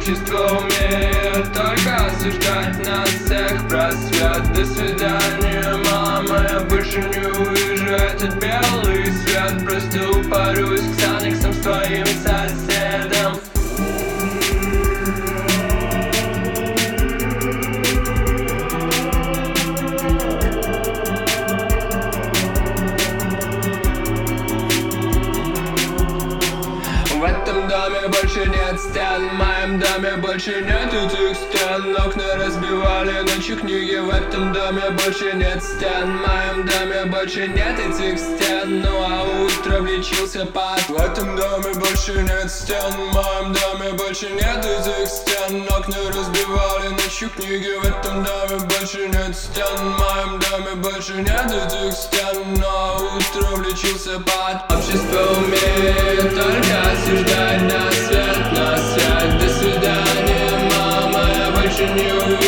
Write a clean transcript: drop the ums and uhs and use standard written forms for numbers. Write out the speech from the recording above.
Общество умеет только осуждать нас всех. Просвет, до свидания, мама, я больше не увижу этот белый свет. Просто упорюсь к Санексам с твоим соседом. В этом доме больше нет стен, в моем доме больше нет этих стен. Окна разбивали ночью книги. В этом доме больше нет стен, в моем доме больше нет этих стен. Ну а утро влечился пад. В этом доме больше нет стен, в моем доме больше нет этих стен. Окна разбивали ночью книги. В этом доме больше нет стен, в моем доме больше нет этих стен. Ну а утро влечился пад. Общество умеет только осуждать нас свет, на свет. До свидания, мама, я больше не увижу